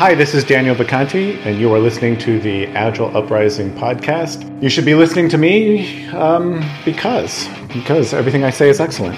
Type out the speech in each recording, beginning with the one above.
Hi, this is Daniel Vacanti, and you are listening to the Agile Uprising podcast. You should be listening to me because everything I say is excellent.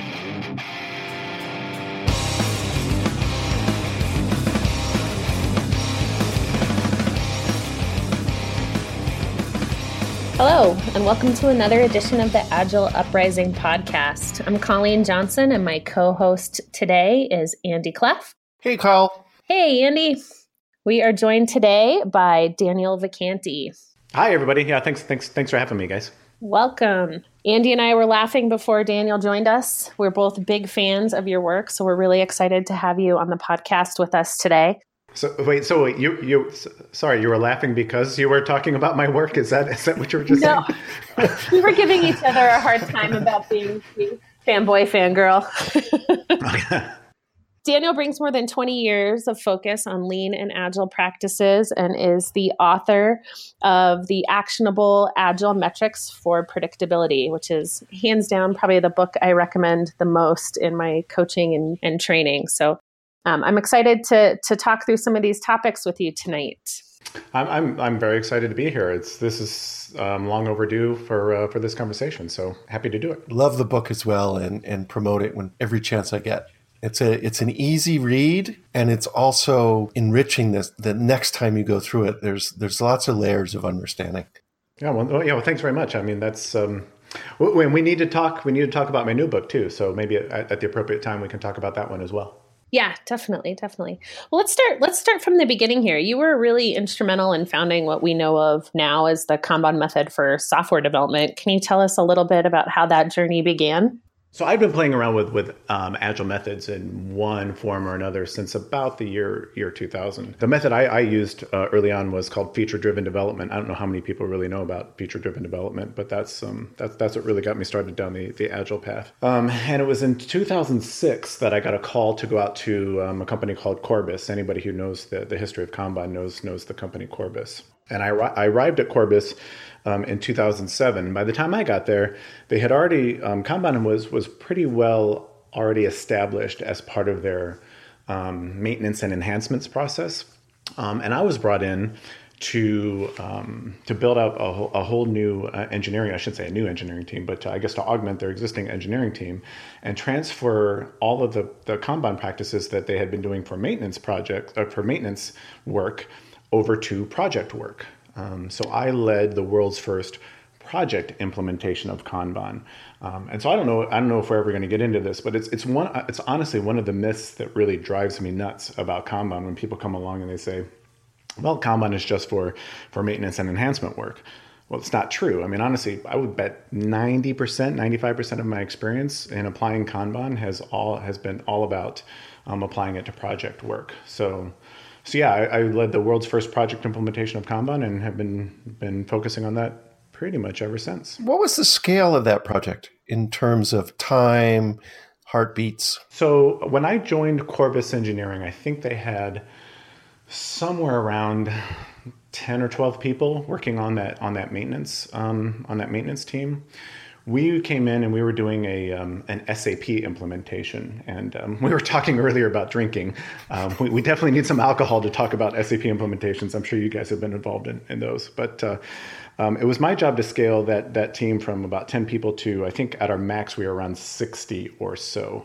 Hello, and welcome to another edition of the Agile Uprising podcast. I'm Colleen Johnson, and my co-host today is Andy Cleff. Hey, Kyle. Hey, Andy. We are joined today by Daniel Vacanti. Hi, everybody. Yeah, thanks for having me, guys. Welcome. Andy and I were laughing before Daniel joined us. We're both big fans of your work, so we're really excited to have you on the podcast with us today. So wait, you were laughing because you were talking about my work? Is that what you were just saying? No, we were giving each other a hard time about being fanboy, fangirl. Daniel brings more than 20 years of focus on lean and agile practices and is the author of the Actionable Agile Metrics for Predictability, which is hands down probably the book I recommend the most in my coaching and training. So I'm excited to talk through some of these topics with you tonight. I'm very excited to be here. This is long overdue for this conversation. So happy to do it. Love the book as well, and promote it when every chance I get. It's an easy read, and it's also enriching the next time you go through it. There's lots of layers of understanding. Yeah, well, thanks very much. I mean, that's when we need to talk. We need to talk about my new book too. So maybe at the appropriate time we can talk about that one as well. Yeah, definitely. Well, let's start from the beginning here. You were really instrumental in founding what we know of now as the Kanban method for software development. Can you tell us a little bit about how that journey began? So I've been playing around with agile methods in one form or another since about the year 2000. The method I used early on was called feature-driven development. I don't know how many people really know about feature-driven development, but that's what really got me started down the agile path. And it was in 2006 that I got a call to go out to a company called Corbis. Anybody who knows the history of Kanban knows the company Corbis. And I arrived at Corbis in 2007. By the time I got there, they had already, Kanban was pretty well already established as part of their maintenance and enhancements process. And I was brought in to build out a whole new engineering, I shouldn't say a new engineering team, but I guess to augment their existing engineering team and transfer all of the Kanban practices that they had been doing for maintenance work over to project work. So I led the world's first project implementation of Kanban. And so I don't know if we're ever going to get into this, but it's honestly one of the myths that really drives me nuts about Kanban when people come along and they say, well, Kanban is just for maintenance and enhancement work. Well, it's not true. I mean, honestly, I would bet 90%, 95% of my experience in applying Kanban has been all about applying it to project work. So yeah, I led the world's first project implementation of Kanban and have been focusing on that pretty much ever since. What was the scale of that project in terms of time, heartbeats? So when I joined Corbis Engineering, I think they had somewhere around 10 or 12 people working on that maintenance team. We came in and we were doing an SAP implementation, and we were talking earlier about drinking. We definitely need some alcohol to talk about SAP implementations. I'm sure you guys have been involved in those, but it was my job to scale that team from about 10 people to, I think at our max we were around 60 or so,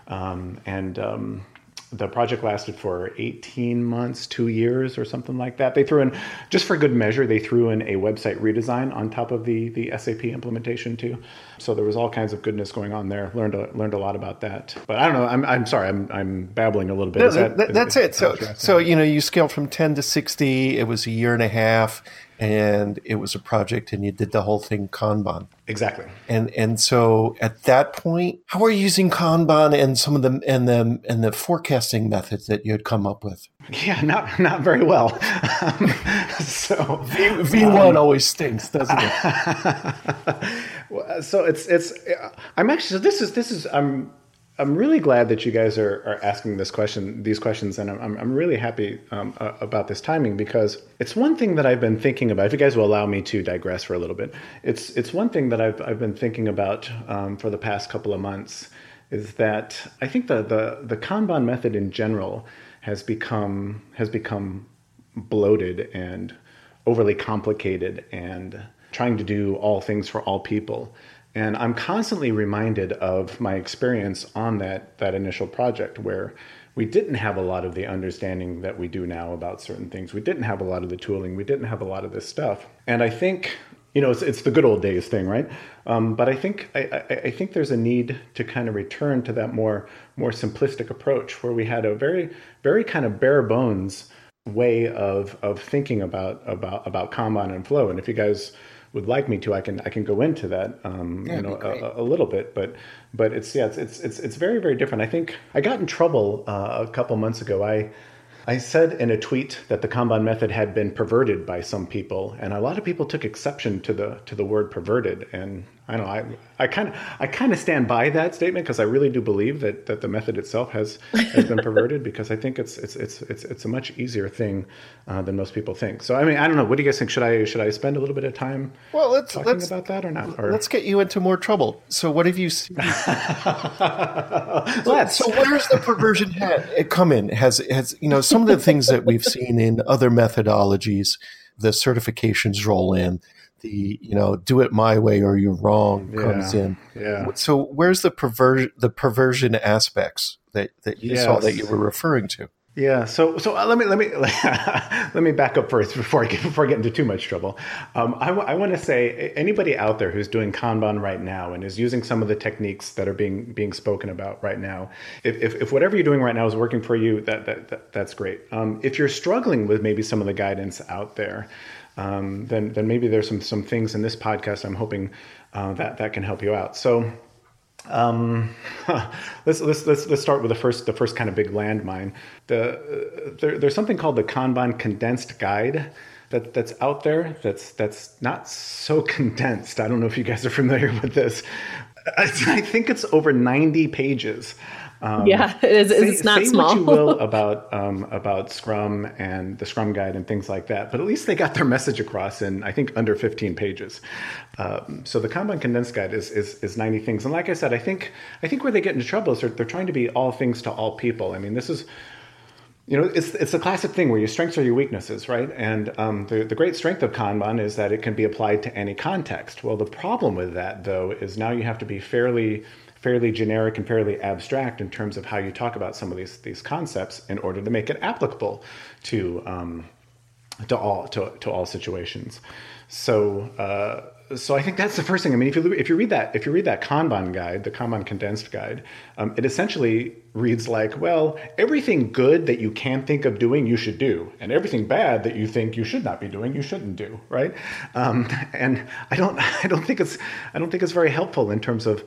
the project lasted for 18 months, 2 years or something like that. They threw in, just for good measure, a website redesign on top of the SAP implementation too. So there was all kinds of goodness going on there. Learned a lot about that. But I don't know, I'm sorry, I'm babbling a little bit. No, that's it. So you scaled from 10 to 60. It was a year and a half. And it was a project, and you did the whole thing Kanban. Exactly. And so at that point, how are you using Kanban and some of the forecasting methods that you had come up with? Yeah, not very well. So V1 always stinks, doesn't it? So I'm really glad that you guys are asking these questions, and I'm really happy about this timing, because it's one thing that I've been thinking about. If you guys will allow me to digress for a little bit, it's one thing that I've been thinking about for the past couple of months, is that I think the Kanban method in general has become bloated and overly complicated and trying to do all things for all people. And I'm constantly reminded of my experience on that initial project where we didn't have a lot of the understanding that we do now about certain things. We didn't have a lot of the tooling. We didn't have a lot of this stuff. And I think, it's the good old days thing, right? But I think there's a need to kind of return to that more simplistic approach where we had a very, very kind of bare bones way of thinking about Kanban and flow. And if you guys would like me to, I can go into that a little bit, but it's very, very different. I think I got in trouble a couple months ago. I said in a tweet that the Kanban method had been perverted by some people, and a lot of people took exception to the word perverted. And I don't know, I kind of stand by that statement because I really do believe that the method itself has been perverted, because I think it's a much easier thing than most people think. So I mean, I don't know. What do you guys think? Should I spend a little bit of time talking about that or not? Or? Let's get you into more trouble. So what have you seen? So where's the perversion come in? Has some of the things that we've seen in other methodologies, the certifications roll in, the do it my way or you're wrong comes in. Yeah. So where's the perversion aspects that you saw that you were referring to? Yeah. So let me back up first before I get into too much trouble. I want to say anybody out there who's doing Kanban right now and is using some of the techniques that are being spoken about right now, if whatever you're doing right now is working for you, that's great. If you're struggling with maybe some of the guidance out there, then maybe there's some things in this podcast I'm hoping that can help you out. So. Let's start with the first kind of big landmine. There's something called the Kanban condensed guide that's out there. That's not so condensed. I don't know if you guys are familiar with this. I think it's over 90 pages. It's not small. Say what you will about Scrum and the Scrum Guide and things like that, but at least they got their message across in, I think, under 15 pages. So the Kanban Condensed Guide is 90 things, and like I said, I think where they get into trouble is they're trying to be all things to all people. I mean, this is. It's a classic thing where your strengths are your weaknesses, right? And the great strength of Kanban is that it can be applied to any context. Well, the problem with that, though, is now you have to be fairly generic and fairly abstract in terms of how you talk about some of these concepts in order to make it applicable to all situations. So I think that's the first thing. I mean, if you read that Kanban guide, the Kanban condensed guide, it essentially reads like, well, everything good that you can think of doing, you should do, and everything bad that you think you should not be doing, you shouldn't do, right? And I don't think it's very helpful in terms of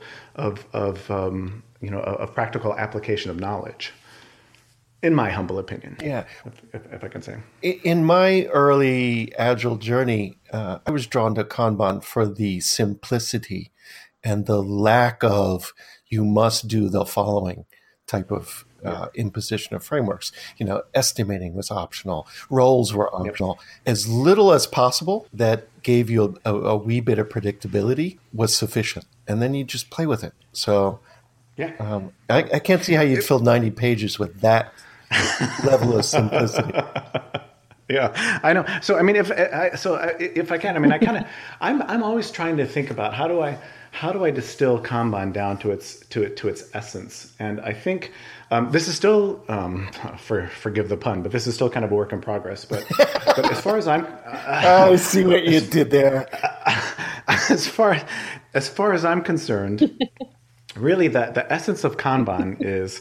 practical application of knowledge. In my humble opinion, if I can say. In my early Agile journey, I was drawn to Kanban for the simplicity and the lack of you must do the following type of imposition of frameworks. Estimating was optional. Roles were optional. As little as possible that gave you a wee bit of predictability was sufficient. And then you just play with it. So I can't see how you'd fill 90 pages with that level of simplicity. Yeah, I know. So I mean, if I can, I mean, I'm always trying to think about how do I distill Kanban down to its essence, and I think this is still forgive the pun, but this is still kind of a work in progress. But as far as I see what you did there. As far as I'm concerned, really the essence of Kanban is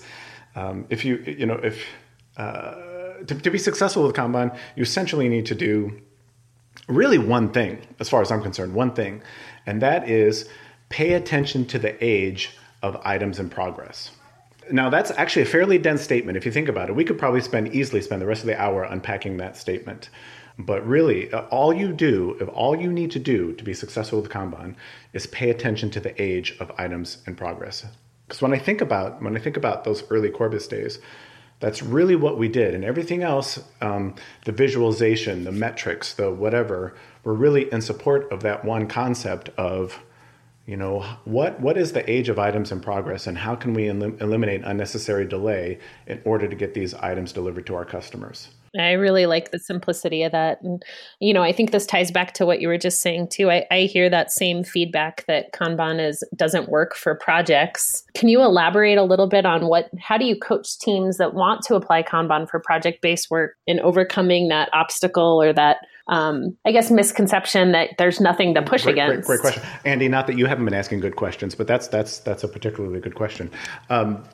to be successful with Kanban, you essentially need to do really one thing, as far as I'm concerned, one thing, and that is pay attention to the age of items in progress. Now, that's actually a fairly dense statement. If you think about it, we could probably easily spend the rest of the hour unpacking that statement. But really, all you need to do to be successful with Kanban is pay attention to the age of items in progress. Because when I think about those early Corbis days, that's really what we did. And everything else, the visualization, the metrics, the whatever, were really in support of that one concept of, What is the age of items in progress, and how can we eliminate unnecessary delay in order to get these items delivered to our customers? I really like the simplicity of that. And, I think this ties back to what you were just saying too. I hear that same feedback that Kanban doesn't work for projects. Can you elaborate a little bit on how do you coach teams that want to apply Kanban for project-based work in overcoming that obstacle or that, misconception that there's nothing to push against? Great question. Andy, not that you haven't been asking good questions, but that's a particularly good question. So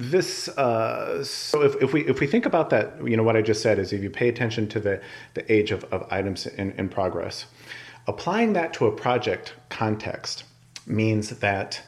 if we think about that, what I just said is if you pay attention to the age of items in progress, applying that to a project context means that,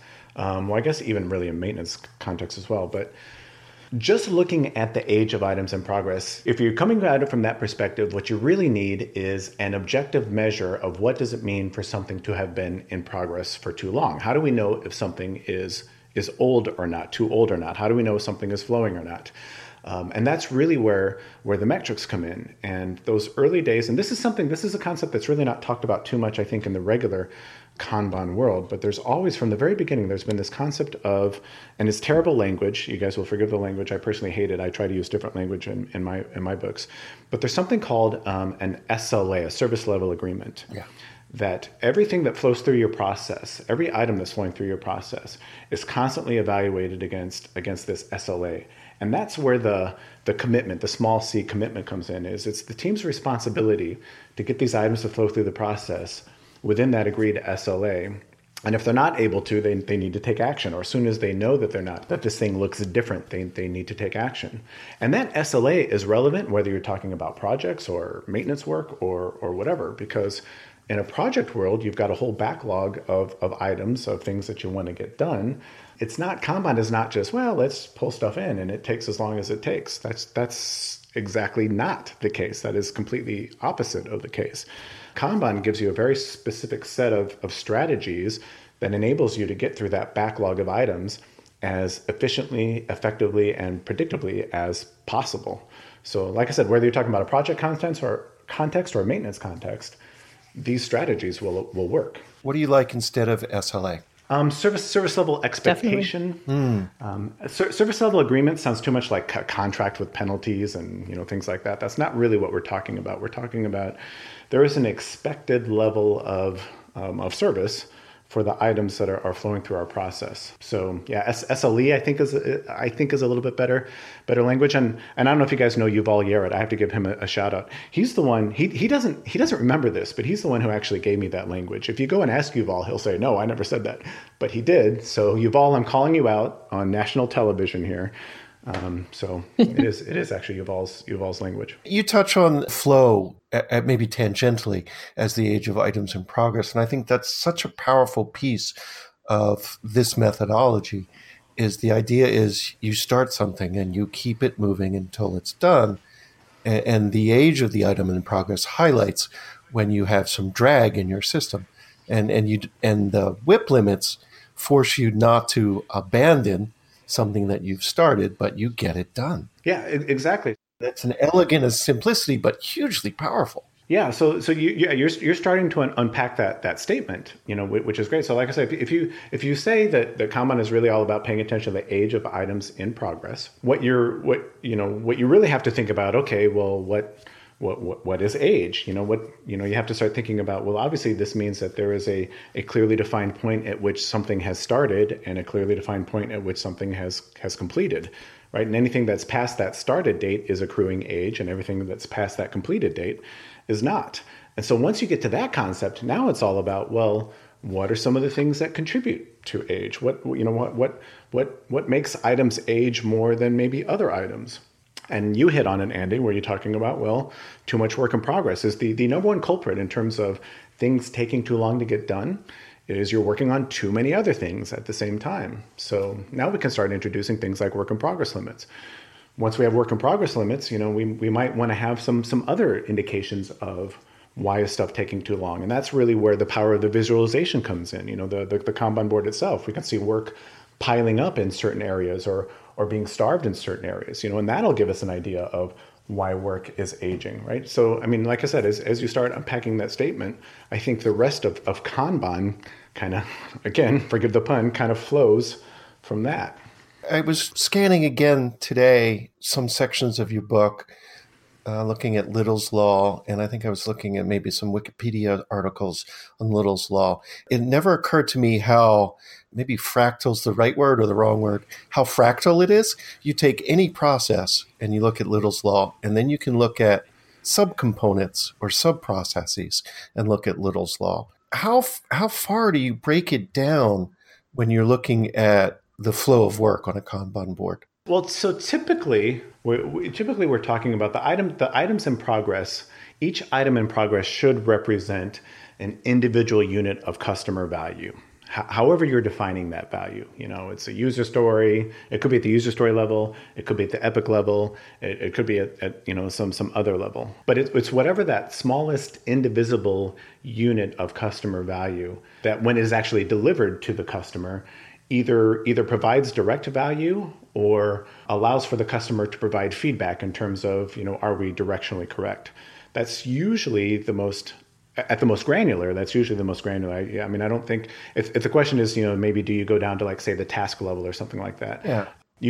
I guess even really in maintenance context as well, but just looking at the age of items in progress, if you're coming at it from that perspective, what you really need is an objective measure of what does it mean for something to have been in progress for too long. How do we know if something is old or not, too old or not? How do we know if something is flowing or not? And that's really where the metrics come in. And those early days, and this is a concept that's really not talked about too much, I think, in the regular Kanban world, but there's always, from the very beginning, there's been this concept of, and it's terrible language, you guys will forgive the language, I personally hate it, I try to use different language in my books, but there's something called an SLA, a service level agreement. Yeah. That everything that flows through your process, every item that's flowing through your process, is constantly evaluated against this SLA. And that's where the commitment, the small c commitment comes in, it's the team's responsibility to get these items to flow through the process within that agreed SLA. And if they're not able to, they need to take action. Or as soon as they know that this thing looks different, they need to take action. And that SLA is relevant whether you're talking about projects or maintenance work or whatever, because in a project world, you've got a whole backlog of items, of things that you want to get done. Kanban is not just, let's pull stuff in and it takes as long as it takes. That's exactly not the case. That is completely opposite of the case. Kanban gives you a very specific set of strategies that enables you to get through that backlog of items as efficiently, effectively, and predictably as possible. So like I said, whether you're talking about a project context or a maintenance context, these strategies will work. What do you like instead of SLA? Service level expectation. Service level agreement sounds too much like a contract with penalties and things like that. That's not really what we're talking about. We're talking about there is an expected level of service for the items that are flowing through our process. So yeah, SLE I think is a little bit better language. And I don't know if you guys know Yuval Yared. I have to give him a shout out. He's the one. He doesn't remember this, but he's the one who actually gave me that language. If you go and ask Yuval, he'll say, "No, I never said that," but he did. So Yuval, I'm calling you out on national television here. So it is actually Yuval's language. You touch on flow maybe tangentially as the age of items in progress. And I think that's such a powerful piece of this methodology is the idea is you start something and you keep it moving until it's done. And the age of the item in progress highlights when you have some drag in your system. And the WIP limits force you not to abandon something that you've started, but you get it done. Yeah, exactly. That's an elegant as simplicity, but hugely powerful. Yeah, so you're starting to unpack that statement, which is great. So like I said, if you say that the Kanban is really all about paying attention to the age of items in progress, what you really have to think about, okay, well, what is age? You have to start thinking about, well, obviously this means that there is a clearly defined point at which something has started and a clearly defined point at which something has completed, right? And anything that's past that started date is accruing age, and everything that's past that completed date is not. And so once you get to that concept, now it's all about, well, what are some of the things that contribute to age? What makes items age more than maybe other items? And you hit on it, Andy, where you're talking about, well, too much work in progress is the number one culprit in terms of things taking too long to get done is you're working on too many other things at the same time. So now we can start introducing things like work in progress limits. Once we have work in progress limits, we might want to have some other indications of why is stuff taking too long. And that's really where the power of the visualization comes in. The Kanban board itself, we can see work piling up in certain areas or being starved in certain areas, and that'll give us an idea of why work is aging, right? So, I mean, like I said, as you start unpacking that statement, I think the rest of Kanban kind of, again, forgive the pun, kind of flows from that. I was scanning again today some sections of your book, looking at Little's Law, and I think I was looking at maybe some Wikipedia articles on Little's Law. It never occurred to me how, maybe fractal's the right word or the wrong word, how fractal it is. You take any process and you look at Little's Law, and then you can look at subcomponents or subprocesses and look at Little's Law. How far do you break it down when you're looking at the flow of work on a Kanban board? Well, so typically we're talking about the items in progress. Each item in progress should represent an individual unit of customer value. However you're defining that value, it's a user story. It could be at the user story level. It could be at the epic level. It could be at some other level. But it's whatever that smallest indivisible unit of customer value that, when it is actually delivered to the customer, either provides direct value or allows for the customer to provide feedback in terms of, are we directionally correct? That's usually the most granular. I mean, I don't think, if the question is, maybe do you go down to, like, say, the task level or something like that? Yeah.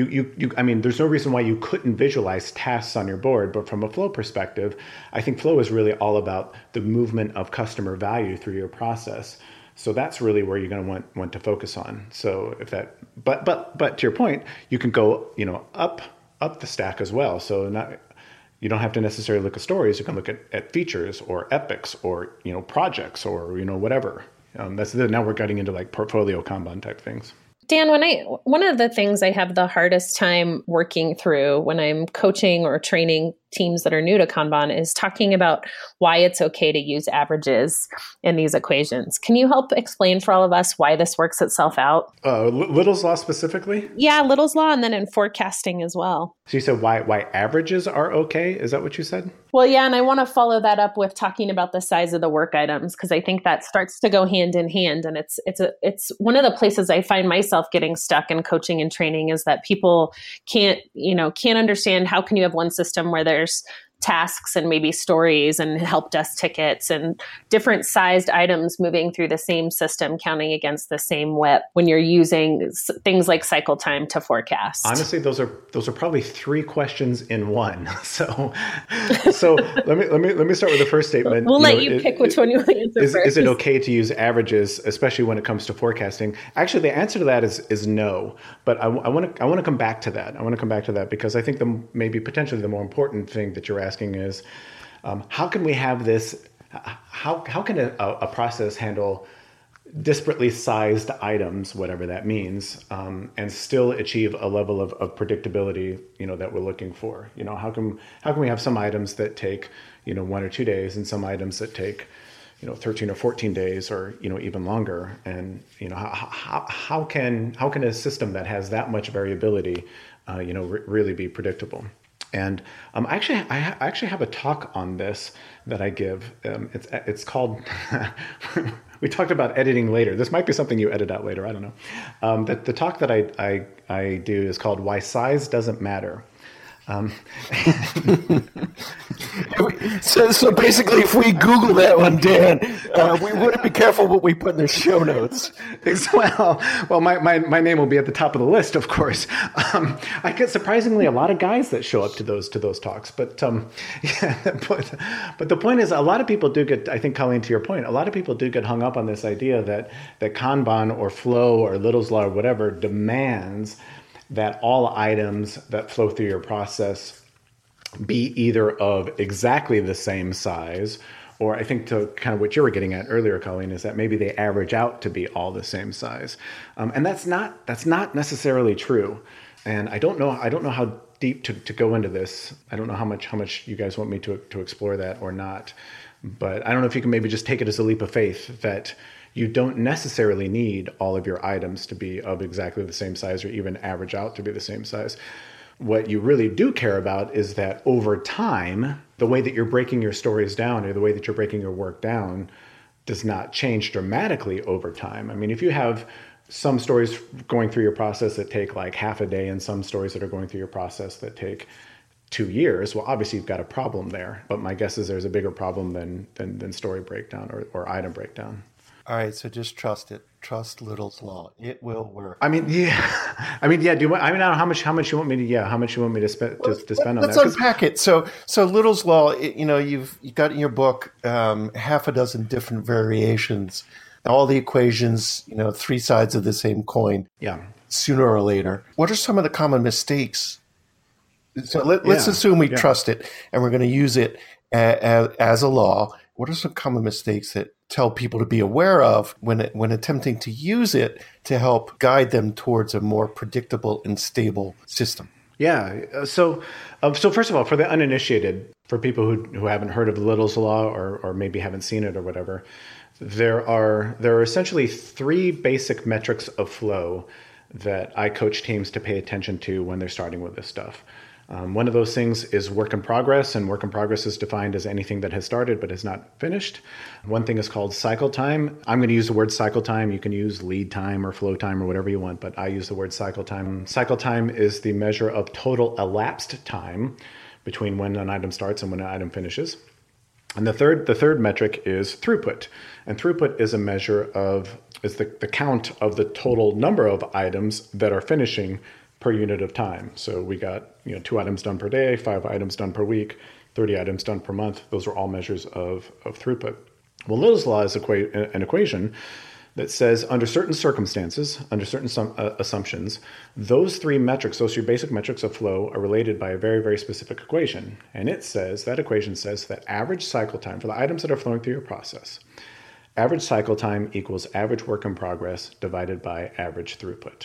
I mean, there's no reason why you couldn't visualize tasks on your board, but from a flow perspective, I think flow is really all about the movement of customer value through your process. So that's really where you're going to want to focus on. So if that, but to your point, you can go, up the stack as well. So you don't have to necessarily look at stories. You can look at features or epics or, projects or, whatever. Now we're getting into like portfolio Kanban type things. Dan, one of the things I have the hardest time working through when I'm coaching or training teams that are new to Kanban is talking about why it's okay to use averages in these equations. Can you help explain for all of us why this works itself out? Little's Law specifically? Yeah, Little's Law, and then in forecasting as well. So you said why averages are okay? Is that what you said? Well, yeah, and I want to follow that up with talking about the size of the work items, because I think that starts to go hand in hand. And it's one of the places I find myself getting stuck in coaching and training is that people can't understand how can you have one system where there's tasks and maybe stories and help desk tickets and different sized items moving through the same system, counting against the same WIP when you're using things like cycle time to forecast. Honestly, those are probably three questions in one. So let me start with the first statement. We'll let you pick which one you want to answer first. Is it okay to use averages, especially when it comes to forecasting? Actually, the answer to that is no. But I want to come back to that. I want to come back to that because I think maybe potentially the more important thing that you're asking is how can we have this? How can a process handle disparately sized items, whatever that means, and still achieve a level of predictability, that we're looking for? How can we have some items that take 1 or 2 days, and some items that take 13 or 14 days, or even longer? And how can a system that has that much variability, really be predictable? And I actually have a talk on this that I give. It's called. We talked about editing later. This might be something you edit out later. I don't know. The talk that I do is called "Why Size Doesn't Matter." So basically, if we Google that one, Dan, we wouldn't be careful what we put in the show notes. Well, my name will be at the top of the list, of course. I get surprisingly a lot of guys that show up to those talks, but the point is, a lot of people do get. I think, Colleen, to your point, a lot of people do get hung up on this idea that Kanban or Flow or Little's Law or whatever demands that all items that flow through your process be either of exactly the same size, or I think to kind of what you were getting at earlier, Colleen, is that maybe they average out to be all the same size. And that's not necessarily true. And I don't know how deep to go into this. I don't know how much you guys want me to explore that or not. But I don't know if you can maybe just take it as a leap of faith that you don't necessarily need all of your items to be of exactly the same size or even average out to be the same size. What you really do care about is that over time, the way that you're breaking your stories down or the way that you're breaking your work down does not change dramatically over time. I mean, if you have some stories going through your process that take like half a day and some stories that are going through your process that take 2 years, well, obviously you've got a problem there. But my guess is there's a bigger problem than story breakdown or item breakdown. All right, so just trust it. Trust Little's Law. It will work. I mean, yeah. I mean, yeah. Do you want? I mean, I don't know how much you want me to? Yeah, how much you want me to spend to spend on that? Let's unpack it. So Little's Law. You've got in your book half a dozen different variations. All the equations. Three sides of the same coin. Yeah. Sooner or later, what are some of the common mistakes? So let's assume we trust it, and we're going to use it as a law. What are some common mistakes that tell people to be aware of when attempting to use it to help guide them towards a more predictable and stable system? Yeah. So first of all, for the uninitiated, for people who haven't heard of Little's Law or maybe haven't seen it or whatever, there are essentially three basic metrics of flow that I coach teams to pay attention to when they're starting with this stuff. One of those things is work in progress, and work in progress is defined as anything that has started but is not finished. One thing is called cycle time. I'm going to use the word cycle time. You can use lead time or flow time or whatever you want, but I use the word cycle time. Cycle time is the measure of total elapsed time between when an item starts and when an item finishes. And the third metric is throughput. And throughput is a measure is the count of the total number of items that are finishing per unit of time. So we got 2 items done per day, 5 items done per week, 30 items done per month. Those are all measures of throughput. Well, Little's Law is an equation that says under certain circumstances, under certain assumptions, those three metrics, those three basic metrics of flow, are related by a very, very specific equation. And that equation says that average cycle time for the items that are flowing through your process, average cycle time equals average work in progress divided by average throughput.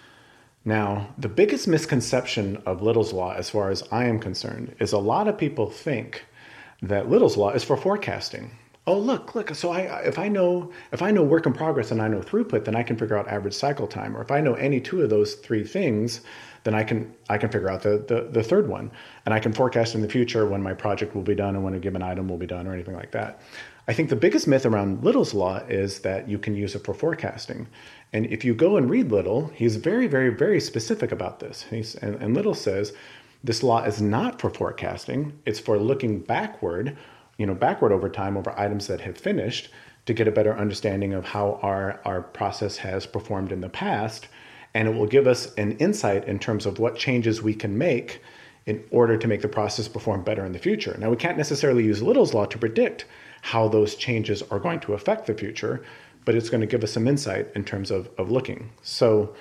Now, the biggest misconception of Little's Law, as far as I am concerned, is a lot of people think that Little's Law is for forecasting. Oh, look. So if I know work in progress and I know throughput, then I can figure out average cycle time. Or if I know any two of those three things, then I can figure out the third one, and I can forecast in the future when my project will be done and when a given item will be done or anything like that. I think the biggest myth around Little's Law is that you can use it for forecasting. And if you go and read Little, he's very, very, very specific about this. And Little says this law is not for forecasting. It's for looking backward over time over items that have finished to get a better understanding of how our process has performed in the past. And it will give us an insight in terms of what changes we can make in order to make the process perform better in the future. Now, we can't necessarily use Little's Law to predict how those changes are going to affect the future, but it's going to give us some insight in terms of looking. So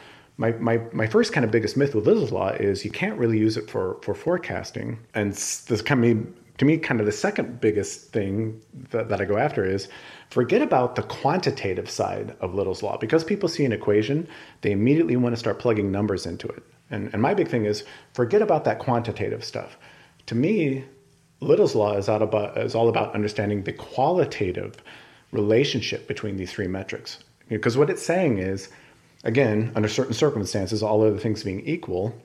my first kind of biggest myth with Little's Law is you can't really use it for forecasting. And this to me, kind of the second biggest thing that I go after is forget about the quantitative side of Little's Law. Because people see an equation, they immediately want to start plugging numbers into it. And my big thing is forget about that quantitative stuff. To me, Little's Law is all about understanding the qualitative relationship between these three metrics. Because what it's saying is, again, under certain circumstances, all other things being equal,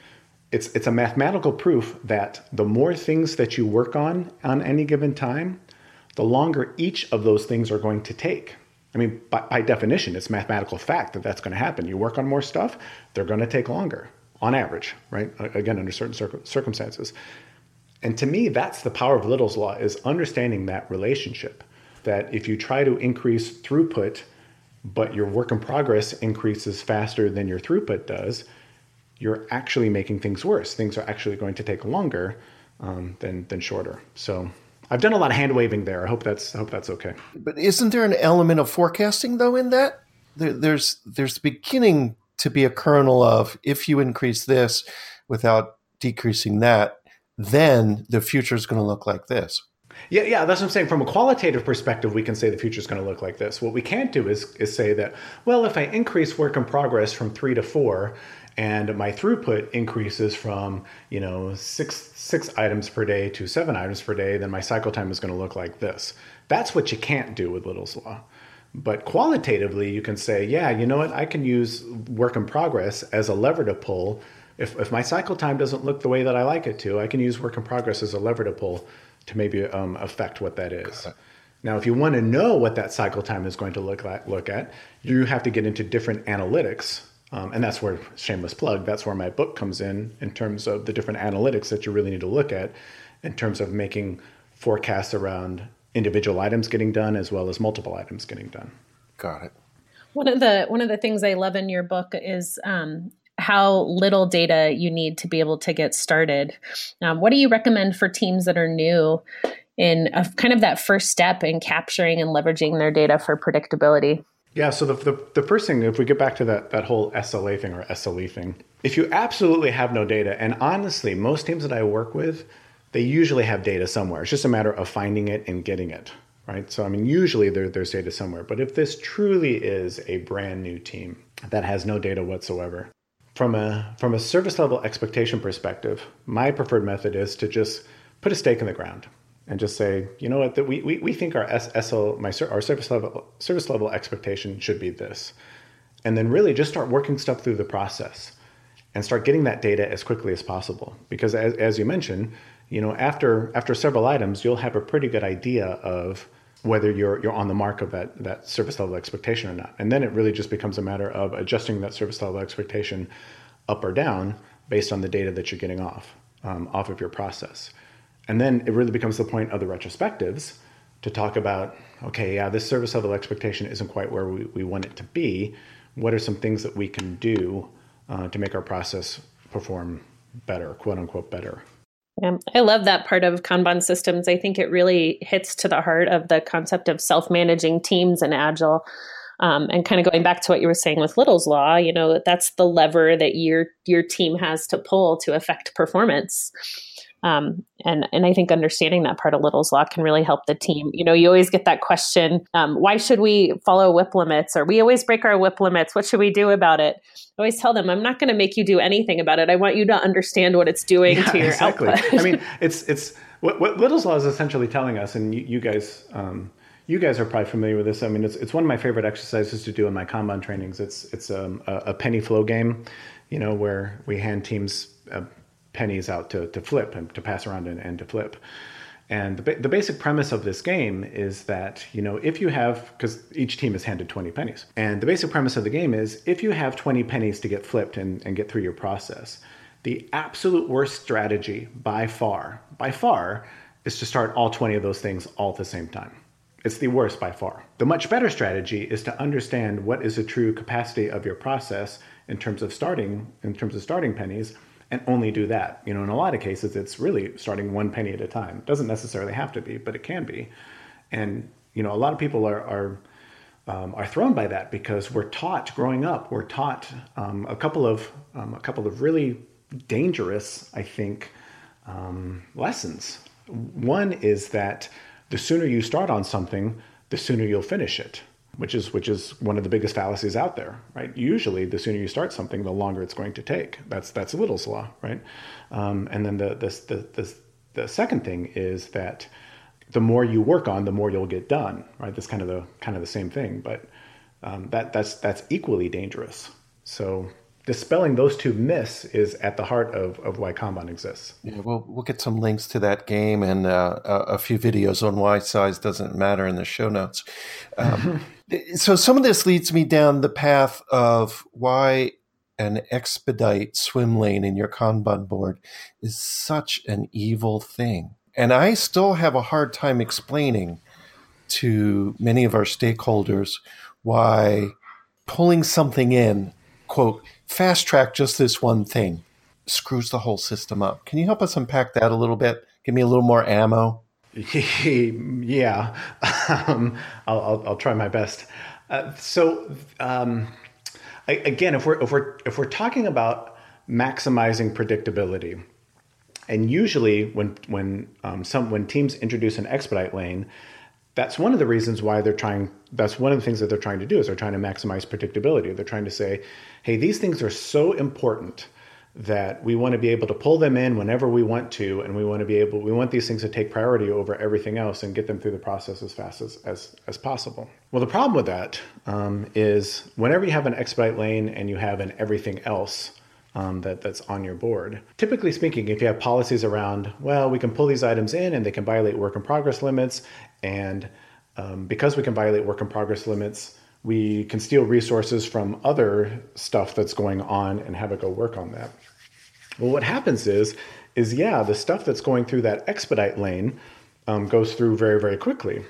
it's a mathematical proof that the more things that you work on any given time, the longer each of those things are going to take. I mean, by definition, it's mathematical fact that that's going to happen. You work on more stuff, they're going to take longer on average, right? Again, under certain circumstances. And to me, that's the power of Little's Law, is understanding that relationship. That if you try to increase throughput, but your work in progress increases faster than your throughput does, you're actually making things worse. Things are actually going to take longer than shorter. So I've done a lot of hand waving there. I hope that's okay. But isn't there an element of forecasting though in that? There's beginning to be a kernel of, if you increase this without decreasing that, then the future is going to look like this. Yeah, that's what I'm saying. From a qualitative perspective, we can say the future is going to look like this. What we can't do is say that, well, if I increase work in progress from 3 to 4 and my throughput increases from, 6 items per day to 7 items per day, then my cycle time is going to look like this. That's what you can't do with Little's Law. But qualitatively, you can say, yeah, you know what? I can use work in progress as a lever to pull. If my cycle time doesn't look the way that I like it to, I can use work in progress as a lever to pull to maybe affect what that is. Now, if you want to know what that cycle time is going to look at, you have to get into different analytics And that's where, shameless plug, that's where my book comes in terms of the different analytics that you really need to look at in terms of making forecasts around individual items getting done as well as multiple items getting done. Got it. One of the things I love in your book is how little data you need to be able to get started. What do you recommend for teams that are new in kind of that first step in capturing and leveraging their data for predictability? Yeah, so the first thing, if we get back to that whole SLA thing or SLE thing, if you absolutely have no data, and honestly, most teams that I work with, they usually have data somewhere. It's just a matter of finding it and getting it, right? So, I mean, usually there's data somewhere. But if this truly is a brand new team that has no data whatsoever, from a service level expectation perspective, my preferred method is to just put a stake in the ground and just say, you know what, that we think our our service level expectation should be this, and then really just start working stuff through the process and start getting that data as quickly as possible. Because as you mentioned, you know, after several items, you'll have a pretty good idea of whether you're on the mark of that service level expectation or not. And then it really just becomes a matter of adjusting that service level expectation up or down based on the data that you're getting off of your process. And then it really becomes the point of the retrospectives to talk about, okay, yeah, this service level expectation isn't quite where we want it to be. What are some things that we can do to make our process perform better, quote unquote, better? Yeah, I love that part of Kanban systems. I think it really hits to the heart of the concept of self-managing teams in Agile. And kind of going back to what you were saying with Little's Law, you know, that's the lever that your team has to pull to affect performance. And I think understanding that part of Little's Law can really help the team. You know, you always get that question, why should we follow WIP limits? Or we always break our WIP limits. What should we do about it? I always tell them, I'm not going to make you do anything about it. I want you to understand what it's doing to your output. I mean, it's what Little's Law is essentially telling us, and you guys are probably familiar with this. I mean, it's one of my favorite exercises to do in my Kanban trainings. It's a penny flow game, you know, where we hand teams pennies out to flip and to pass around and to flip. And the basic premise of this game is that, you know, if you have, because each team is handed 20 pennies, and the basic premise of the game is if you have 20 pennies to get flipped and get through your process, the absolute worst strategy by far, is to start all 20 of those things all at the same time. It's the worst by far. The much better strategy is to understand what is the true capacity of your process in terms of starting pennies, and only do that. You know, in a lot of cases, it's really starting one penny at a time. It doesn't necessarily have to be, but it can be. And, you know, a lot of people are thrown by that because we're taught growing up, a couple of really dangerous, I think, lessons. One is that the sooner you start on something, the sooner you'll finish it, which is one of the biggest fallacies out there, right? Usually, the sooner you start something, the longer it's going to take. That's Little's Law, right? And then the second thing is that the more you work on, the more you'll get done, right? That's kind of the same thing, but that's equally dangerous. So dispelling those two myths is at the heart of why Kanban exists. Yeah, we'll get some links to that game and a few videos on why size doesn't matter in the show notes. So some of this leads me down the path of why an expedite swim lane in your Kanban board is such an evil thing. And I still have a hard time explaining to many of our stakeholders why pulling something in, quote, fast track just this one thing, screws the whole system up. Can you help us unpack that a little bit? Give me a little more ammo. Yeah, I'll try my best. Again, if we're talking about maximizing predictability, and usually when teams introduce an expedite lane, that's one of the reasons why that's one of the things that they're trying to do is they're trying to maximize predictability. They're trying to say, hey, these things are so important that we want to be able to pull them in whenever we want to, and we want these things to take priority over everything else and get them through the process as fast as possible. Well, the problem with that is whenever you have an expedite lane and you have an everything else that's on your board, typically speaking, if you have policies around, well, we can pull these items in and they can violate work in progress limits, and because we can violate work in progress limits, We can steal resources from other stuff that's going on and have it go work on that. Well, what happens is the stuff that's going through that expedite lane goes through very, very quickly.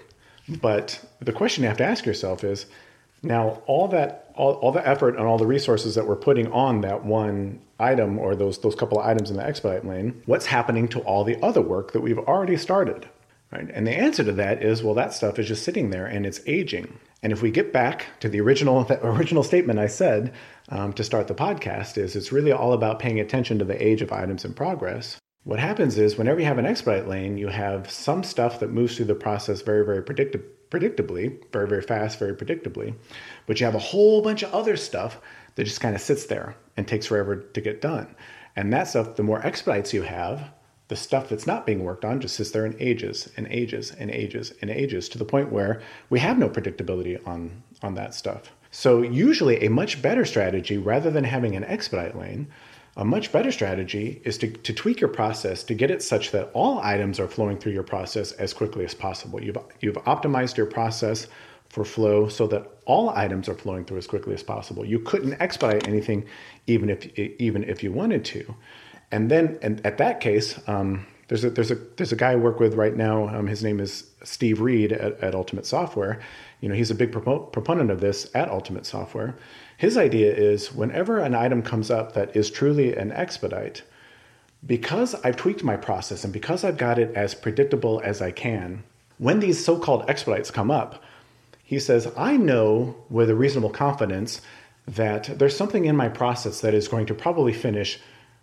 But the question you have to ask yourself is, now all the effort and all the resources that we're putting on that one item or those couple of items in the expedite lane, what's happening to all the other work that we've already started? Right? And the answer to that is, well, that stuff is just sitting there and it's aging. And if we get back to the original statement I said to start the podcast, is it's really all about paying attention to the age of items in progress. What happens is whenever you have an expedite lane, you have some stuff that moves through the process very, very predictably, very, very fast, very predictably. But you have a whole bunch of other stuff that just kind of sits there and takes forever to get done. And that stuff, the more expedites you have, the stuff that's not being worked on just sits there and ages and ages and ages and ages to the point where we have no predictability on that stuff. So usually a much better strategy, rather than having an expedite lane, a much better strategy is to tweak your process to get it such that all items are flowing through your process as quickly as possible. You've optimized your process for flow so that all items are flowing through as quickly as possible. You couldn't expedite anything even if you wanted to. And at that case, there's a guy I work with right now. His name is Steve Reed at Ultimate Software. He's a big proponent of this at Ultimate Software. His idea is whenever an item comes up that is truly an expedite, because I've tweaked my process and because I've got it as predictable as I can, when these so-called expedites come up, he says, I know with a reasonable confidence that there's something in my process that is going to probably finish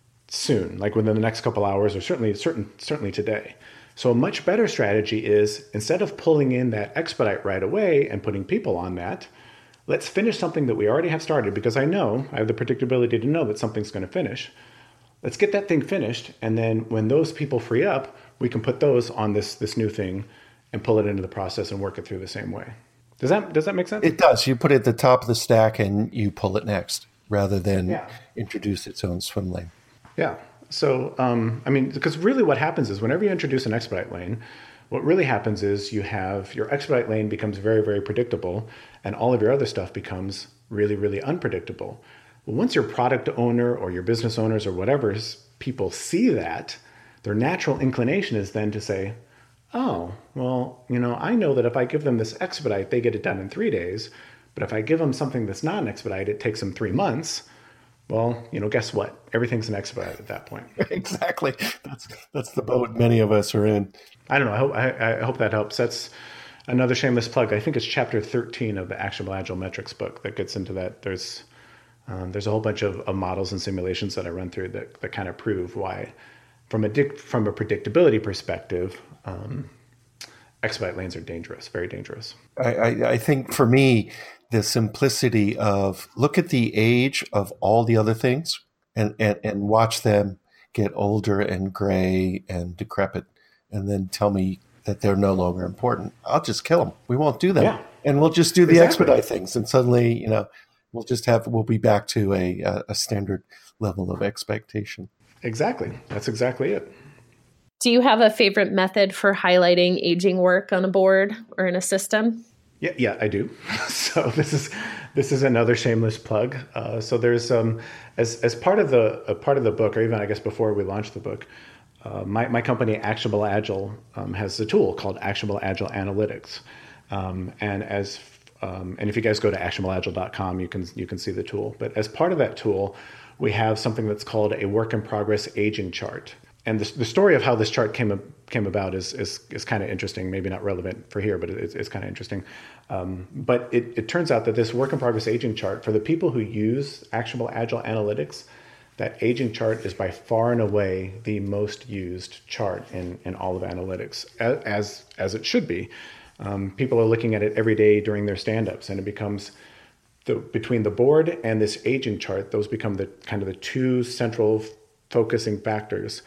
soon, like within the next couple hours, or certainly today. So a much better strategy is, instead of pulling in that expedite right away and putting people on that, let's finish something that we already have started, because I have the predictability to know that something's going to finish. Let's get that thing finished, and then when those people free up, we can put those on this new thing and pull it into the process and work it through the same way. Does that make sense? It does. You put it at the top of the stack and you pull it next, rather than introduce its own swim lane. Yeah. So, because really what happens is whenever you introduce an expedite lane, what really happens is your expedite lane becomes very, very predictable, and all of your other stuff becomes really, really unpredictable. Well, once your product owner or your business owners or whatever people see that, their natural inclination is then to say, oh, well, I know that if I give them this expedite, they get it done in 3 days. But if I give them something that's not an expedite, it takes them 3 months. Well, guess what? Everything's an expedite at that point. Exactly. That's the boat many of us are in. I don't know. I hope that helps. That's another shameless plug. I think it's chapter 13 of the Actionable Agile Metrics book that gets into that. There's a whole bunch of models and simulations that I run through that kind of prove why, from a predictability perspective, expedite lanes are dangerous, very dangerous. I think for me, the simplicity of look at the age of all the other things and watch them get older and gray and decrepit, and then tell me that they're no longer important. I'll just kill them. We won't do them. Yeah. And we'll just do the expedite things. And suddenly, we'll be back to a standard level of expectation. Exactly. That's exactly it. Do you have a favorite method for highlighting aging work on a board or in a system? Yeah, I do. So this is another shameless plug. So there's as part of the book, or even I guess before we launched the book, my company Actionable Agile has a tool called Actionable Agile Analytics, and if you guys go to actionableagile.com, you can see the tool. But as part of that tool, we have something that's called a work in progress aging chart. And the story of how this chart came about is kind of interesting, maybe not relevant for here, but it's kind of interesting. But it turns out that this work in progress aging chart, for the people who use Actionable Agile Analytics, that aging chart is by far and away the most used chart in all of analytics, as it should be. People are looking at it every day during their stand-ups, and it becomes between the board and this aging chart, those become the kind of the two central focusing factors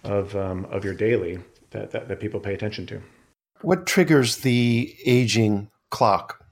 of your daily that people pay attention to. What triggers the aging clock?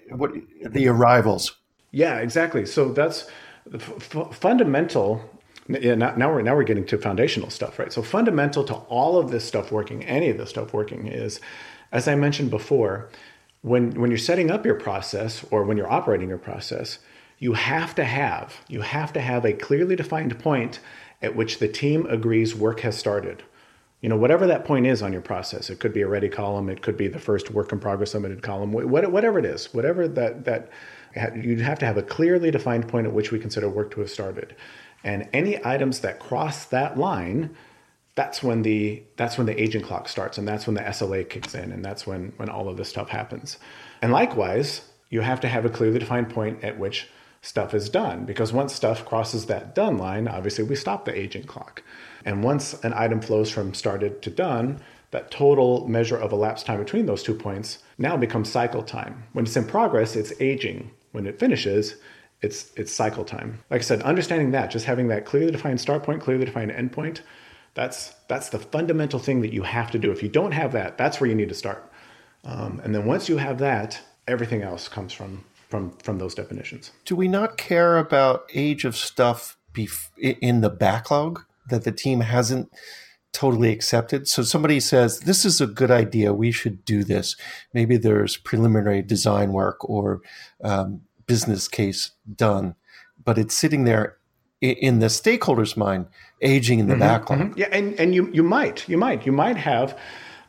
The arrivals? Yeah, exactly. So that's fundamental. Yeah, now we're getting to foundational stuff, right? So fundamental to all of this stuff working, any of this stuff working, is, as I mentioned before, when you're setting up your process or when you're operating your process, you have to have a clearly defined point at which the team agrees work has started. Whatever that point is on your process, it could be a ready column, it could be the first work in progress limited column, whatever it is, whatever that you'd have to have a clearly defined point at which we consider work to have started. And any items that cross that line, that's when the aging clock starts, and that's when the SLA kicks in, and that's when all of this stuff happens. And likewise, you have to have a clearly defined point at which stuff is done, because once stuff crosses that done line, obviously we stop the aging clock. And once an item flows from started to done, that total measure of elapsed time between those 2 points now becomes cycle time. When it's in progress, it's aging. When it finishes, it's cycle time. Like I said, understanding that, just having that clearly defined start point, clearly defined end point, that's the fundamental thing that you have to do. If you don't have that, that's where you need to start. And then once you have that, everything else comes from those definitions. Do we not care about age of stuff in the backlog that the team hasn't totally accepted? So somebody says, this is a good idea, we should do this. Maybe there's preliminary design work or business case done, but it's sitting there in the stakeholder's mind, aging in the backlog. Mm-hmm. Yeah, and you might have,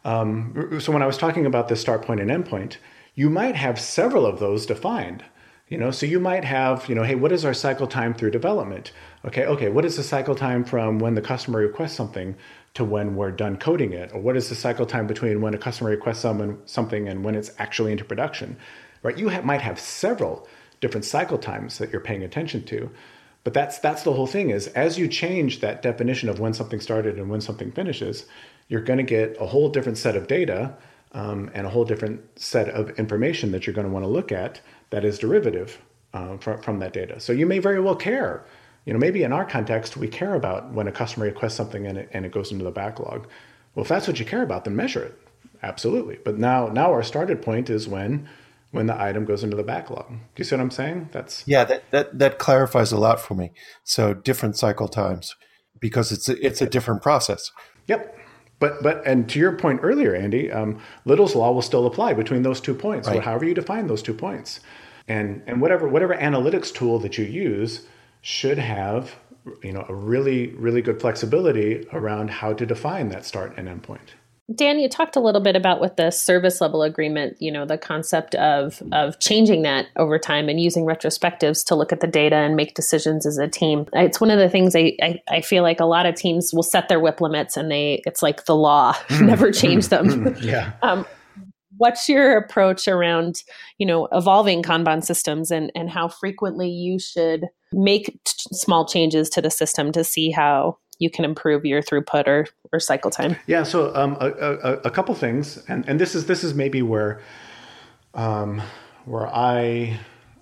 so when I was talking about the start point and end point, you might have several of those defined. So you might have, hey, what is our cycle time through development? Okay, what is the cycle time from when the customer requests something to when we're done coding it? Or what is the cycle time between when a customer requests something and when it's actually into production? Right? You might have several different cycle times that you're paying attention to. But that's the whole thing, is as you change that definition of when something started and when something finishes, you're going to get a whole different set of data and a whole different set of information that you're going to want to look at that is derivative from that data. So you may very well care. Maybe in our context, we care about when a customer requests something and it goes into the backlog. Well, if that's what you care about, then measure it. Absolutely. But now our started point is when the item goes into the backlog. Do you see what I'm saying? That clarifies a lot for me. So different cycle times, because it's a different process. Yep. But and to your point earlier, Andy, Little's law will still apply between those 2 points, right. Or however you define those 2 points. And whatever analytics tool that you use should have a really, really good flexibility around how to define that start and end point. Dan, you talked a little bit about with the service level agreement, the concept of changing that over time and using retrospectives to look at the data and make decisions as a team. It's one of the things I feel like a lot of teams will set their WIP limits and it's like the law, never change them. Yeah. What's your approach around, evolving Kanban systems and how frequently you should make small changes to the system to see how you can improve your throughput or cycle time? Yeah, so a couple things, and this is maybe where I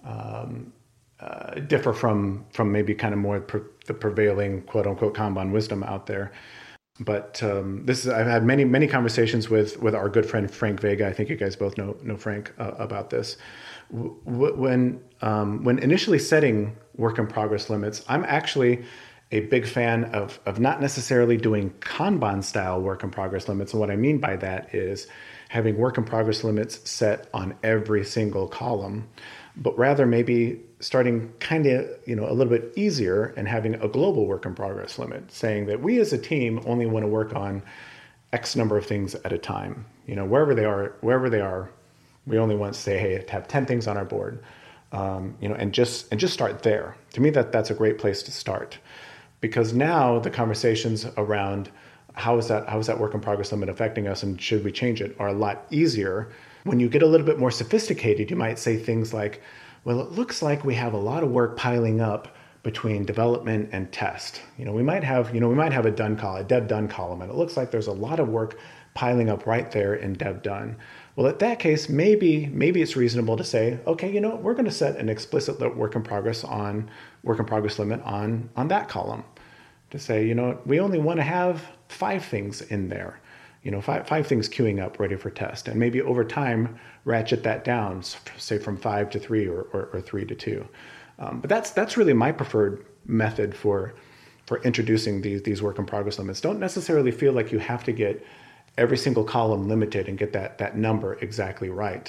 differ from maybe kind of more the prevailing quote unquote Kanban wisdom out there. But I've had many conversations with our good friend Frank Vega. I think you guys both know Frank about this. When initially setting work in progress limits, I'm actually a big fan of not necessarily doing Kanban style work in progress limits. And what I mean by that is having work in progress limits set on every single column, but rather maybe starting kind of, a little bit easier and having a global work in progress limit, saying that we as a team only want to work on X number of things at a time. Wherever they are, we only want to say, hey, to have 10 things on our board, and just start there. To me, that's a great place to start. Because now the conversations around how is that work in progress limit affecting us and should we change it are a lot easier. When you get a little bit more sophisticated, you might say things like, well, it looks like we have a lot of work piling up between development and test. We might have a dev done column, and it looks like there's a lot of work piling up right there in dev done. Well, at that case, maybe it's reasonable to say, okay, we're going to set an explicit work in progress limit on that column. To say, we only want to have 5 things in there, five things queuing up ready for test, and maybe over time ratchet that down, say from 5 to 3 or 3 to 2. But that's really my preferred method for introducing these work in progress limits. Don't necessarily feel like you have to get every single column limited and get that number exactly right.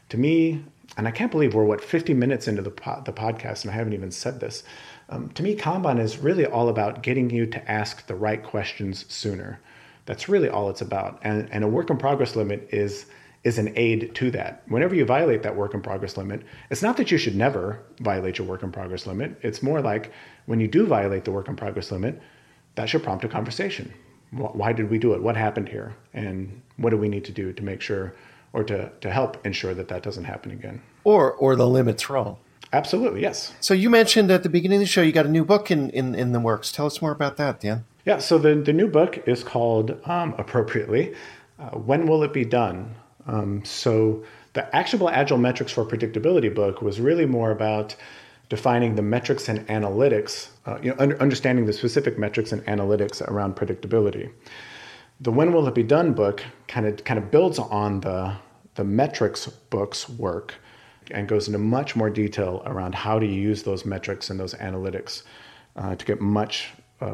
to me, and I can't believe we're 50 minutes into the podcast, and I haven't even said this. To me, Kanban is really all about getting you to ask the right questions sooner. That's really all it's about. And a work in progress limit is an aid to that. Whenever you violate that work in progress limit, it's not that you should never violate your work in progress limit. It's more like when you do violate the work in progress limit, that should prompt a conversation. Why did we do it? What happened here? And what do we need to do to make sure, or to help ensure that doesn't happen again? Or the limit's wrong. Absolutely, yes. So you mentioned at the beginning of the show you got a new book in the works. Tell us more about that, Dan. Yeah, so the new book is called, appropriately, When Will It Be Done? So the Actionable Agile Metrics for Predictability book was really more about defining the metrics and analytics, understanding the specific metrics and analytics around predictability. The When Will It Be Done book kind of builds on the metrics book's work and goes into much more detail around how to use those metrics and those analytics to get much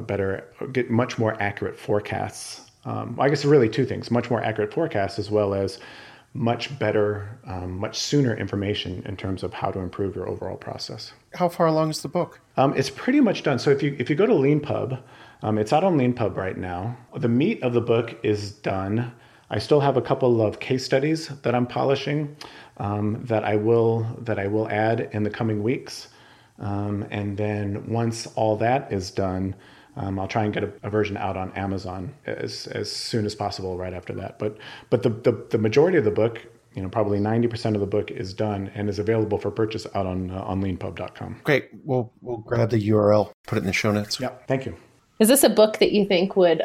more accurate forecasts. I guess really two things: much more accurate forecasts, as well as much better, much sooner information in terms of how to improve your overall process. How far along is the book? It's pretty much done. So if you go to LeanPub, it's out on LeanPub right now. The meat of the book is done. I still have a couple of case studies that I'm polishing that I will add in the coming weeks. And then once all that is done, I'll try and get a version out on Amazon as soon as possible right after that. But the majority of the book, probably 90% of the book is done and is available for purchase out on leanpub.com. Great. We'll grab the URL, put it in the show notes. Yeah, thank you. Is this a book that you think would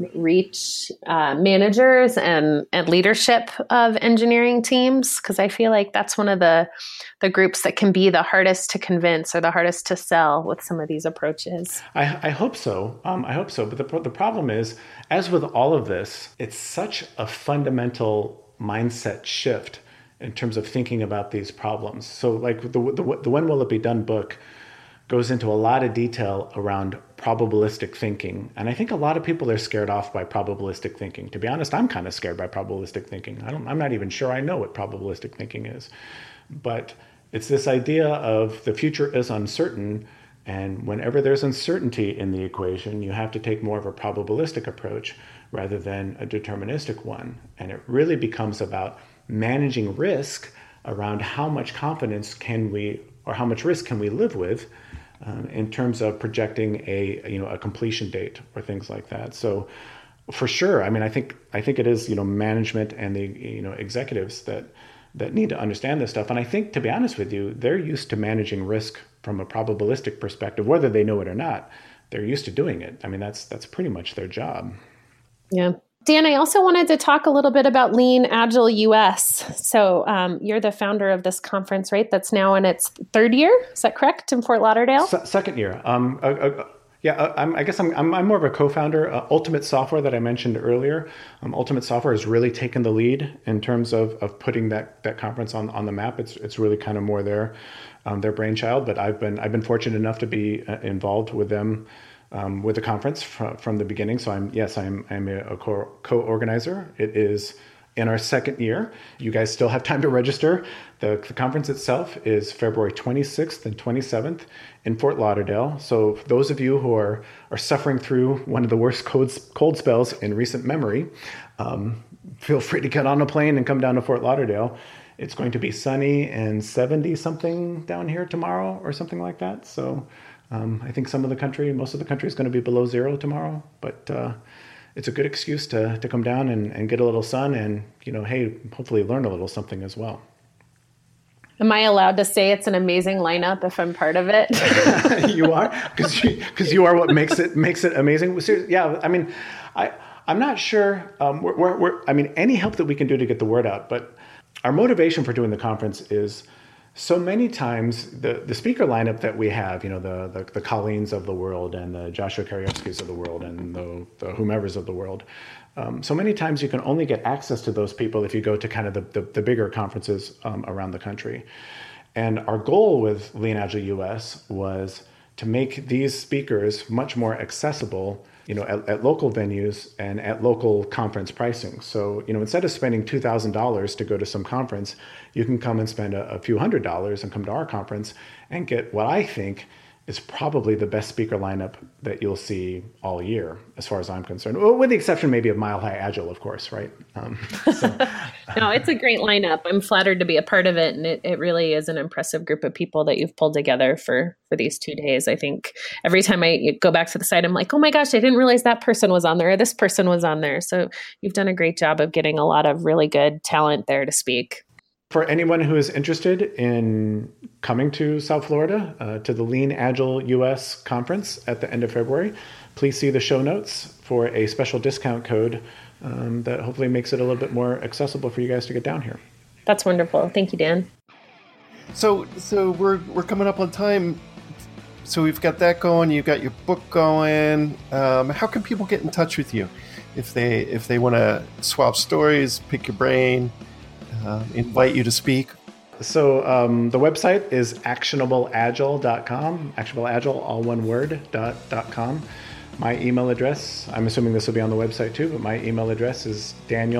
reach managers and leadership of engineering teams? Because I feel like that's one of the groups that can be the hardest to convince or the hardest to sell with some of these approaches. I hope so. I hope so. But the problem is, as with all of this, it's such a fundamental mindset shift in terms of thinking about these problems. So like the When Will It Be Done book goes into a lot of detail around probabilistic thinking. And I think a lot of people are scared off by probabilistic thinking. To be honest, I'm kind of scared by probabilistic thinking. I'm not even sure I know what probabilistic thinking is. But it's this idea of the future is uncertain, and whenever there's uncertainty in the equation, you have to take more of a probabilistic approach rather than a deterministic one. And it really becomes about managing risk around how much confidence can we, or how much risk can we live with in terms of projecting a completion date or things like that. So for sure, I think it is management and the executives that need to understand this stuff. And I think, to be honest with you, they're used to managing risk from a probabilistic perspective, whether they know it or not. They're used to doing it. That's pretty much their job. Yeah. Dan, I also wanted to talk a little bit about Lean Agile US. So you're the founder of this conference, right? That's now in its third year. Is that correct, in Fort Lauderdale? Second year. I guess I'm more of a co-founder. Ultimate Software that I mentioned earlier. Ultimate Software has really taken the lead in terms of putting that conference on the map. It's really kind of more their brainchild. But I've been fortunate enough to be involved with them. With the conference from the beginning. So I'm a co-organizer. It is in our second year. You guys still have time to register. The conference itself is February 26th and 27th in Fort Lauderdale. So those of you who are suffering through one of the worst cold spells in recent memory, feel free to get on a plane and come down to Fort Lauderdale. It's going to be sunny and 70 something down here tomorrow or something like that. So I think most of the country is going to be below zero tomorrow, but it's a good excuse to come down and get a little sun and, hey, hopefully learn a little something as well. Am I allowed to say it's an amazing lineup if I'm part of it? You are, because you are what makes it amazing. Seriously, yeah, I'm not sure. Any help that we can do to get the word out, but our motivation for doing the conference is, so many times the speaker lineup that we have, the Colleens of the world and the Joshua Karyevskis of the world and the whomevers of the world, so many times you can only get access to those people if you go to kind of the bigger conferences around the country. And our goal with Lean Agile US was to make these speakers much more accessible, at local venues and at local conference pricing. So, instead of spending $2,000 to go to some conference, you can come and spend a few $100s and come to our conference and get what I think is probably the best speaker lineup that you'll see all year, as far as I'm concerned. Well, with the exception maybe of Mile High Agile, of course, right? No, it's a great lineup. I'm flattered to be a part of it, and it really is an impressive group of people that you've pulled together for these 2 days. I think every time I go back to the site, I'm like, oh my gosh, I didn't realize that person was on there, or this person was on there. So you've done a great job of getting a lot of really good talent there to speak. For anyone who is interested in coming to South Florida, to the Lean Agile US conference at the end of February, please see the show notes for a special discount code that hopefully makes it a little bit more accessible for you guys to get down here. That's wonderful. Thank you, Dan. So we're coming up on time. So we've got that going. You've got your book going. How can people get in touch with you if they want to swap stories, pick your brain, invite you to speak? So the website is actionableagile.com, actionableagile, all one word, .com. My email address, I'm assuming this will be on the website too, but my email address is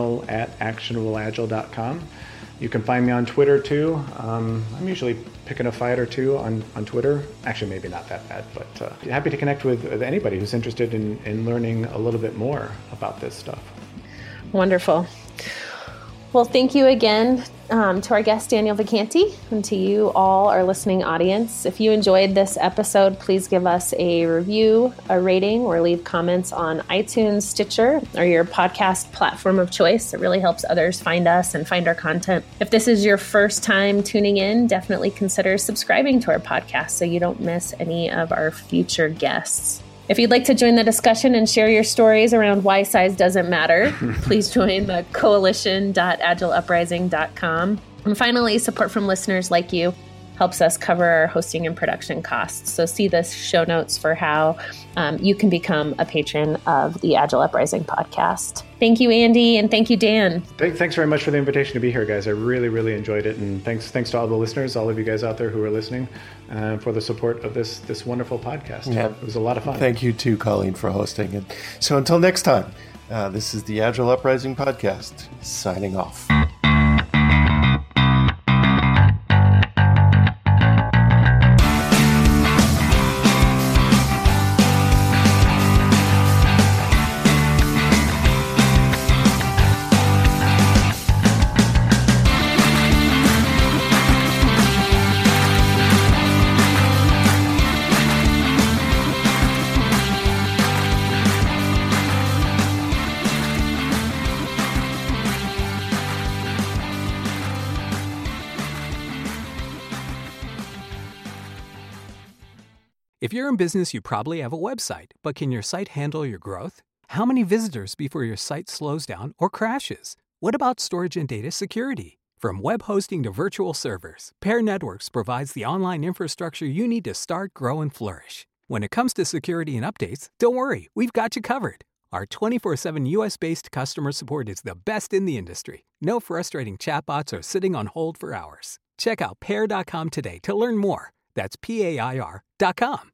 daniel@actionableagile.com. You can find me on Twitter too. I'm usually picking a fight or two on Twitter. Actually, maybe not that bad, but happy to connect with anybody who's interested in learning a little bit more about this stuff. Wonderful. Well, thank you again to our guest, Daniel Vacanti, and to you all, our listening audience. If you enjoyed this episode, please give us a review, a rating, or leave comments on iTunes, Stitcher, or your podcast platform of choice. It really helps others find us and find our content. If this is your first time tuning in, definitely consider subscribing to our podcast so you don't miss any of our future guests. If you'd like to join the discussion and share your stories around why size doesn't matter, please join the coalition.agileuprising.com. And finally, support from listeners like you helps us cover our hosting and production costs. So see the show notes for how you can become a patron of the Agile Uprising podcast. Thank you, Andy, and thank you, Dan. Thanks very much for the invitation to be here, guys. I really, really enjoyed it. And thanks to all the listeners, all of you guys out there who are listening, for the support of this wonderful podcast. Yeah. It was a lot of fun. Thank you too, Colleen, for hosting. And so until next time, this is the Agile Uprising podcast, signing off. If you're in business, you probably have a website, but can your site handle your growth? How many visitors before your site slows down or crashes? What about storage and data security? From web hosting to virtual servers, Pair Networks provides the online infrastructure you need to start, grow, and flourish. When it comes to security and updates, don't worry, we've got you covered. Our 24/7 US-based customer support is the best in the industry. No frustrating chatbots or sitting on hold for hours. Check out pair.com today to learn more. That's PAIR.com.